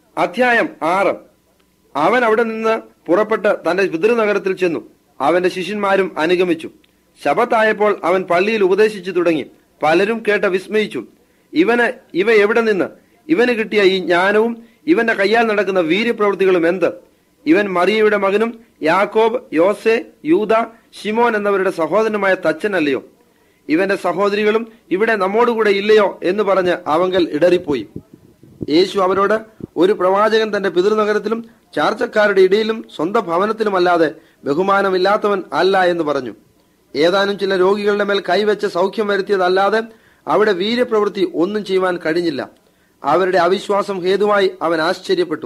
അധ്യായം 6. അവൻ അവിടെ നിന്ന് പുറപ്പെട്ട് തന്റെ പിതൃനഗരത്തിൽ ചെന്നു. അവന്റെ ശിഷ്യന്മാരും അനുഗമിച്ചു. ശബത്തായപ്പോൾ അവൻ പള്ളിയിൽ ഉപദേശിച്ചു തുടങ്ങി. പലരും കേട്ട് വിസ്മയിച്ചു. ഇവ എവിടെ നിന്ന്? ഇവന് കിട്ടിയ ഈ ജ്ഞാനവും ഇവന്റെ കയ്യാൽ നടക്കുന്ന വീര്യപ്രവൃത്തികളും എന്ത്? ഇവൻ മറിയയുടെ മകനും യാക്കോബ്, യോസെ, യൂദ, ശിമോൻ എന്നവരുടെ സഹോദരനുമായ തച്ചനല്ലയോ? ഇവന്റെ സഹോദരികളും ഇവിടെ നമ്മോടുകൂടെ ഇല്ലയോ എന്ന് പറഞ്ഞ് അവങ്കൽ ഇടറിപ്പോയി. യേശു അവരോട്, ഒരു പ്രവാചകൻ തന്റെ പിതൃനഗരത്തിലും ചാർച്ചക്കാരുടെ ഇടയിലും സ്വന്തം ഭവനത്തിലുമല്ലാതെ ബഹുമാനമില്ലാത്തവൻ അല്ല എന്ന് പറഞ്ഞു. ഏതാനും ചില രോഗികളുടെ മേൽ കൈവച്ച് സൗഖ്യം വരുത്തിയതല്ലാതെ അവിടെ വീര്യപ്രവൃത്തി ഒന്നും ചെയ്യുവാൻ കഴിഞ്ഞില്ല. അവരുടെ അവിശ്വാസം ഹേതുവായി അവൻ ആശ്ചര്യപ്പെട്ടു.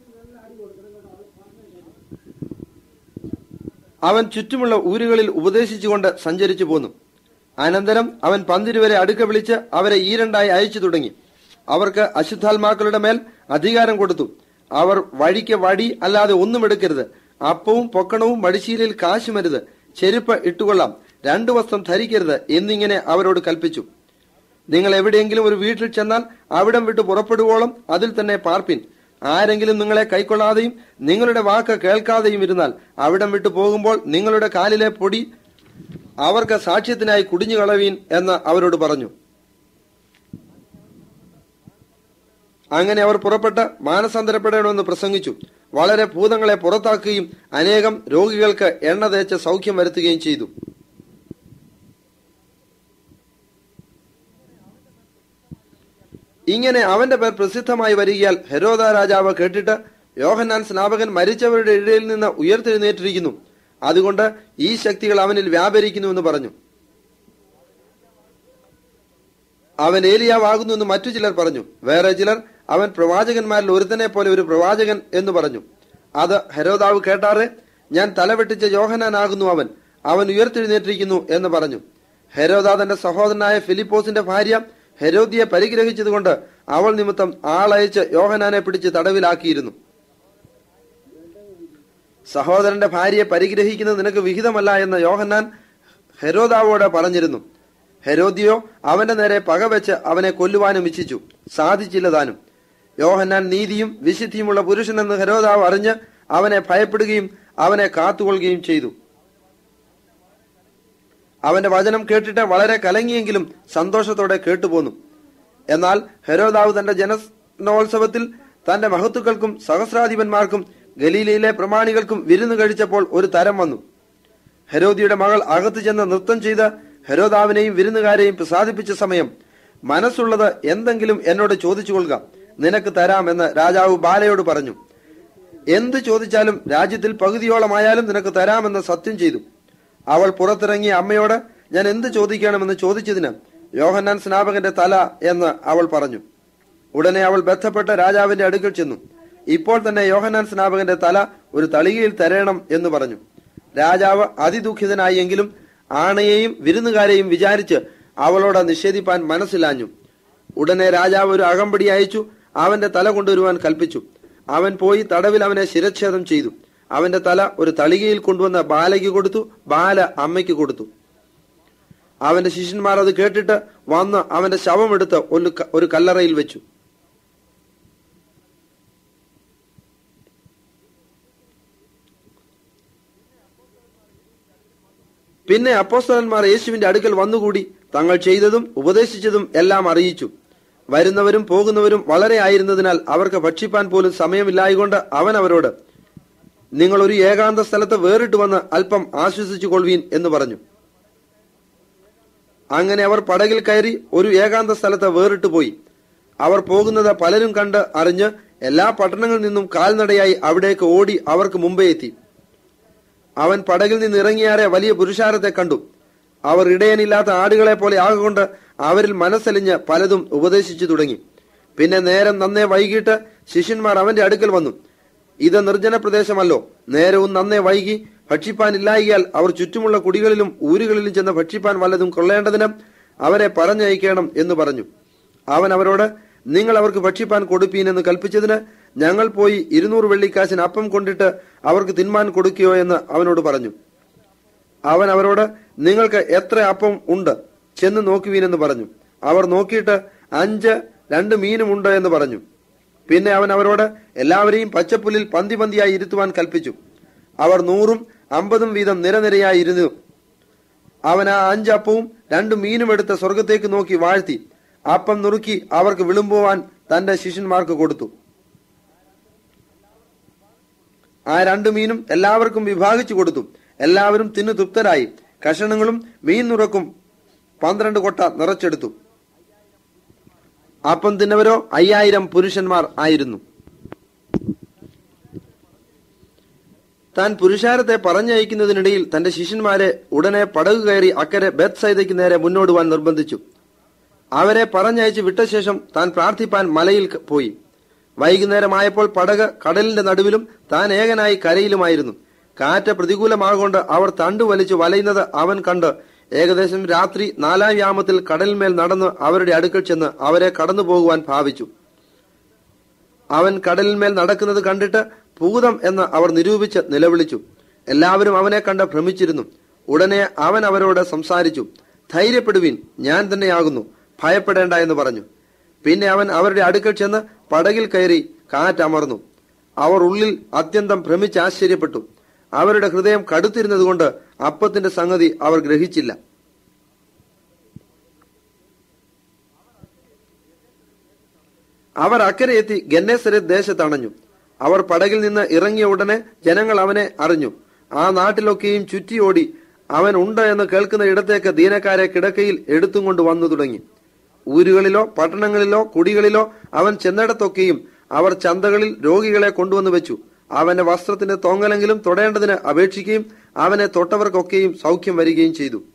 അവൻ ചുറ്റുമുള്ള ഊരുകളിൽ ഉപദേശിച്ചുകൊണ്ട് സഞ്ചരിച്ചു പോന്നു. അനന്തരം അവൻ പന്തിരുവരെ അടുക്ക വിളിച്ച് അവരെ ഈരണ്ടായി അയച്ചു തുടങ്ങി. അവർക്ക് അശുദ്ധാത്മാക്കളുടെ മേൽ അധികാരം കൊടുത്തു. അവർ വഴിക്ക് വടി അല്ലാതെ ഒന്നും എടുക്കരുത്, അപ്പവും പൊക്കണവും മടിശീലയിൽ കാശുമരുത്, ചെരുപ്പ് ഇട്ടുകൊള്ളാം, 2 വസ്ത്രം ധരിക്കരുത് എന്നിങ്ങനെ അവരോട് കൽപ്പിച്ചു. നിങ്ങൾ എവിടെയെങ്കിലും ഒരു വീട്ടിൽ ചെന്നാൽ അവിടം വിട്ട് പുറപ്പെടുവോളം അതിൽ തന്നെ പാർപ്പിൻ. ആരെങ്കിലും നിങ്ങളെ കൈക്കൊള്ളാതെയും നിങ്ങളുടെ വാക്ക് കേൾക്കാതെയും ഇരുന്നാൽ അവിടം വിട്ടു പോകുമ്പോൾ നിങ്ങളുടെ കാലിലെ പൊടി അവർക്ക് സാക്ഷ്യത്തിനായി കുടിഞ്ഞു കളവീൻ എന്ന് അവരോട് പറഞ്ഞു. അങ്ങനെ അവർ പുറപ്പെട്ട് മാനസാന്തരപ്പെടണമെന്ന് പ്രസംഗിച്ചു. വളരെ ഭൂതങ്ങളെ പുറത്താക്കുകയും അനേകം രോഗികൾക്ക് എണ്ണ തേച്ച് സൗഖ്യം വരുത്തുകയും ചെയ്തു. ഇങ്ങനെ അവന്റെ പേർ പ്രസിദ്ധമായി വരികയാൽ ഹെരോദ രാജാവ് കേട്ടിട്ട്, യോഹന്നാൻ സ്നാപകൻ മരിച്ചവരുടെ ഇടയിൽ നിന്ന് ഉയർത്തെഴുന്നേറ്റിരിക്കുന്നു, അതുകൊണ്ട് ഈ ശക്തികൾ അവനിൽ വ്യാപരിക്കുന്നു എന്ന് പറഞ്ഞു. അവൻ ഏലിയാവാകുന്നു എന്ന് മറ്റു ചിലർ പറഞ്ഞു. വേറെ ചിലർ അവൻ പ്രവാചകന്മാരിൽ ഒരുത്തനെ പോലെ ഒരു പ്രവാചകൻ എന്ന് പറഞ്ഞു. അത് ഹെരോദാവ് കേട്ടാറെ, ഞാൻ തലവെട്ടിച്ച യോഹന്നാനാകുന്നു അവൻ ഉയർത്തെഴുന്നേറ്റിരിക്കുന്നു എന്ന് പറഞ്ഞു. ഹെരോദ തന്റെ സഹോദരനായ ഫിലിപ്പോസിന്റെ ഭാര്യ ഹെരോദിയെ പരിഗ്രഹിച്ചതുകൊണ്ട് അവൾ നിമിത്തം ആളയച്ച് യോഹന്നാനെ പിടിച്ച് തടവിലാക്കിയിരുന്നു. സഹോദരന്റെ ഭാര്യയെ പരിഗ്രഹിക്കുന്നത് നിനക്ക് വിഹിതമല്ല എന്ന് യോഹന്നാൻ ഹെരോദാവോട് പറഞ്ഞിരുന്നു. ഹെരോദിയോ അവന്റെ നേരെ പകവെച്ച് അവനെ കൊല്ലുവാനും ഇച്ഛിച്ചു. സാധിച്ചില്ല താനും. യോഹന്നാൻ നീതിയും വിശുദ്ധിയുമുള്ള പുരുഷനെന്ന് ഹെരോദാവ് അറിഞ്ഞ് അവനെ ഭയപ്പെടുകയും അവനെ കാത്തുകൊള്ളുകയും ചെയ്തു. അവന്റെ വചനം കേട്ടിട്ട് വളരെ കലങ്ങിയെങ്കിലും സന്തോഷത്തോടെ കേട്ടുപോന്നു. എന്നാൽ ഹെരോദാവ് തന്റെ ജനനോത്സവത്തിൽ തന്റെ മഹത്തുക്കൾക്കും സഹസ്രാധിപന്മാർക്കും ഗലീലയിലെ പ്രമാണികൾക്കും വിരുന്ന് കഴിച്ചപ്പോൾ ഒരു തരം വന്നു. ഹെരോദിയുടെ മകൾ അകത്ത് ചെന്ന് നൃത്തം ചെയ്ത് ഹെരോദാവിനെയും വിരുന്നുകാരെയും പ്രസാദിപ്പിച്ച സമയം, മനസ്സുള്ളത് എന്തെങ്കിലും എന്നോട് ചോദിച്ചു കൊള്ളുക, നിനക്ക് തരാമെന്ന് രാജാവ് ബാലയോട് പറഞ്ഞു. എന്ത് ചോദിച്ചാലും രാജ്യത്തിൽ പകുതിയോളമായാലും നിനക്ക് തരാമെന്ന് സത്യം ചെയ്തു. അവൾ പുറത്തിറങ്ങി അമ്മയോട്, ഞാൻ എന്ത് ചോദിക്കണമെന്ന് ചോദിച്ചതിന് യോഹന്നാൻ സ്നാപകന്റെ തല എന്ന് അവൾ പറഞ്ഞു. ഉടനെ അവൾ ബന്ധപ്പെട്ട് രാജാവിന്റെ അടുക്കൽ ചെന്നു. ഇപ്പോൾ തന്നെ യോഹന്നാൻ സ്നാപകന്റെ തല ഒരു തളികയിൽ തരേണം എന്ന് പറഞ്ഞു. രാജാവ് അതിദുഃഖിതനായി, എങ്കിലും ആണയെയും വിരുന്നുകാരെയും വിചാരിച്ച് അവളോട് നിഷേധിപ്പാൻ മനസ്സിലാഞ്ഞു. ഉടനെ രാജാവ് ഒരു അകമ്പടി അയച്ചു അവന്റെ തല കൊണ്ടുവരുവാൻ കൽപ്പിച്ചു. അവൻ പോയി തടവിൽ അവനെ ശിരച്ഛേദം ചെയ്തു. അവന്റെ തല ഒരു തളികയിൽ കൊണ്ടുവന്ന് ബാലയ്ക്ക് കൊടുത്തു. ബാല അമ്മയ്ക്ക് കൊടുത്തു. അവന്റെ ശിഷ്യന്മാർ അത് കേട്ടിട്ട് വന്ന് അവന്റെ ശവമെടുത്ത് ഒരു കല്ലറയിൽ വെച്ചു. പിന്നെ അപ്പോസ്തലന്മാർ യേശുവിന്റെ അടുക്കൽ വന്നുകൂടി തങ്ങൾ ചെയ്തതും ഉപദേശിച്ചതും എല്ലാം അറിയിച്ചു. വരുന്നവരും പോകുന്നവരും വളരെ ആയിരുന്നതിനാൽ അവർക്ക് ഭക്ഷിപ്പാൻ പോലും സമയമില്ലായകൊണ്ട് അവൻ അവരോട്, നിങ്ങൾ ഒരു ഏകാന്ത സ്ഥലത്ത് വേറിട്ട് വന്ന് അല്പം ആശ്വസിച്ചു കൊള്ളുവീൻ എന്ന് പറഞ്ഞു. അങ്ങനെ അവർ പടകിൽ കയറി ഒരു ഏകാന്ത സ്ഥലത്ത് വേറിട്ട് പോയി. അവർ പോകുന്നത് പലരും കണ്ട് അറിഞ്ഞ് എല്ലാ പട്ടണങ്ങളിൽ നിന്നും കാൽനടയായി അവിടേക്ക് ഓടി അവർക്ക് മുമ്പേ എത്തി. അവൻ പടകിൽ നിന്ന് ഇറങ്ങിയാറെ വലിയ പുരുഷാരത്തെ കണ്ടു. അവർ ഇടയനില്ലാത്ത ആടുകളെ പോലെ ആകൊണ്ട് അവരിൽ മനസ്സലിഞ്ഞ് പലതും ഉപദേശിച്ചു തുടങ്ങി. പിന്നെ നേരം നന്നേ വൈകിട്ട് ശിഷ്യന്മാർ അവന്റെ അടുക്കൽ വന്നു. ഇത് നിർജ്ജന പ്രദേശമല്ലോ, നേരവും നന്നേ വൈകി ഭക്ഷിപ്പാൻ ഇല്ലായികയാൽ അവർ ചുറ്റുമുള്ള കുടികളിലും ഊരുകളിലും ചെന്ന് ഭക്ഷിപ്പാൻ വല്ലതും കൊള്ളേണ്ടതിന് അവരെ പറഞ്ഞയക്കണം എന്ന് പറഞ്ഞു. അവൻ അവരോട്, നിങ്ങൾ അവർക്ക് ഭക്ഷിപ്പാൻ കൊടുപ്പീൻ എന്ന് കൽപ്പിച്ചതിന് ഞങ്ങൾ പോയി 200 വെള്ളിക്കാശിന് അപ്പം കൊണ്ടിട്ട് അവർക്ക് തിന്മാൻ കൊടുക്കുകയോ എന്ന് അവനോട് പറഞ്ഞു. അവൻ അവരോട്, നിങ്ങൾക്ക് എത്ര അപ്പം ഉണ്ട് ചെന്ന് നോക്കുവീനെന്ന് പറഞ്ഞു. അവർ നോക്കിയിട്ട് 5 2 മീനും ഉണ്ട് എന്ന് പറഞ്ഞു. പിന്നെ അവൻ അവരോട് എല്ലാവരെയും പച്ചപ്പുല്ലിൽ പന്തി പന്തിയായി ഇരുത്തുവാൻ കൽപ്പിച്ചു. അവർ 100ഉം 50ഉം വീതം നിരനിരയായി ഇരുന്നു. അവൻ ആ 5 അപ്പവും 2 മീനും എടുത്ത് സ്വർഗത്തേക്ക് നോക്കി വാഴ്ത്തി അപ്പം നുറുക്കി അവർക്ക് വിളുമ്പുവാൻ തന്റെ ശിഷ്യന്മാർക്ക് കൊടുത്തു. ആ 2 മീനും എല്ലാവർക്കും വിഭാഗിച്ചു കൊടുത്തു. എല്ലാവരും തിന്നു തൃപ്തരായി. കഷണങ്ങളും മീൻ നുറക്കും 12 കൊട്ട നിറച്ചെടുത്തു. അപ്പം തിന്നവരോ 5000 പുരുഷന്മാർ ആയിരുന്നു. താൻ പുരുഷാരത്തെ പറഞ്ഞയക്കുന്നതിനിടയിൽ തന്റെ ശിഷ്യന്മാരെ ഉടനെ പടകു കയറി അക്കരെ ബേത്ത്സൈദയ്ക്ക് നേരെ മുന്നോടുവാൻ നിർബന്ധിച്ചു. അവരെ പറഞ്ഞയച്ച് വിട്ട ശേഷം താൻ പ്രാർത്ഥിപ്പാൻ മലയിൽ പോയി. വൈകുന്നേരമായപ്പോൾ പടക് കടലിന്റെ നടുവിലും താൻ ഏകനായി കരയിലുമായിരുന്നു. കാറ്റ് പ്രതികൂലമാകൊണ്ട് അവർ തണ്ടു വലിച്ചു വലയുന്നത് അവൻ കണ്ട് ഏകദേശം രാത്രി 4-ാം യാമത്തിൽ കടലിന്മേൽ നടന്ന് അവരുടെ അടുക്കൽ ചെന്ന് അവരെ കടന്നു പോകുവാൻ ഭാവിച്ചു. അവൻ കടലിന്മേൽ നടക്കുന്നത് കണ്ടിട്ട് ഭൂതം എന്ന് അവർ നിരൂപിച്ച് നിലവിളിച്ചു. എല്ലാവരും അവനെ കണ്ട് ഭ്രമിച്ചിരുന്നു. ഉടനെ അവൻ അവരോട് സംസാരിച്ചു. ധൈര്യപ്പെടുവിൻ, ഞാൻ തന്നെയാകുന്നു, ഭയപ്പെടേണ്ട എന്ന് പറഞ്ഞു. പിന്നെ അവൻ അവരുടെ അടുക്കൽ ചെന്ന് പടകിൽ കയറി കാറ്റമർന്നു. അവർ ഉള്ളിൽ അത്യന്തം ഭ്രമിച്ച് ആശ്ചര്യപ്പെട്ടു. അവരുടെ ഹൃദയം കടുത്തിരുന്നതുകൊണ്ട് അപ്പത്തിന്റെ സംഗതി അവർ ഗ്രഹിച്ചില്ല. അവർ അക്കരെ എത്തി ഗന്നേസരത്ത് ദേശത്തണഞ്ഞു. അവർ പടകിൽ നിന്ന് ഇറങ്ങിയ ഉടനെ ജനങ്ങൾ അവനെ അറിഞ്ഞു. ആ നാട്ടിലൊക്കെയും ചുറ്റിയോടി അവൻ ഉണ്ട് എന്ന് കേൾക്കുന്ന ഇടത്തേക്ക് ദീനക്കാരെ കിടക്കയിൽ എടുത്തും കൊണ്ട് വന്നു തുടങ്ങി. ഊരുകളിലോ പട്ടണങ്ങളിലോ കുടികളിലോ അവൻ ചെന്നിടത്തൊക്കെയും അവർ ചന്തകളിൽ രോഗികളെ കൊണ്ടുവന്നു വെച്ചു. അവന്റെ വസ്ത്രത്തിന്റെ തൊങ്ങലെങ്കിലും തൊടേണ്ടതിന് അപേക്ഷിക്കുകയും അവനെ തൊട്ടവർക്കൊക്കെയും സൗഖ്യം വരികയും ചെയ്തു.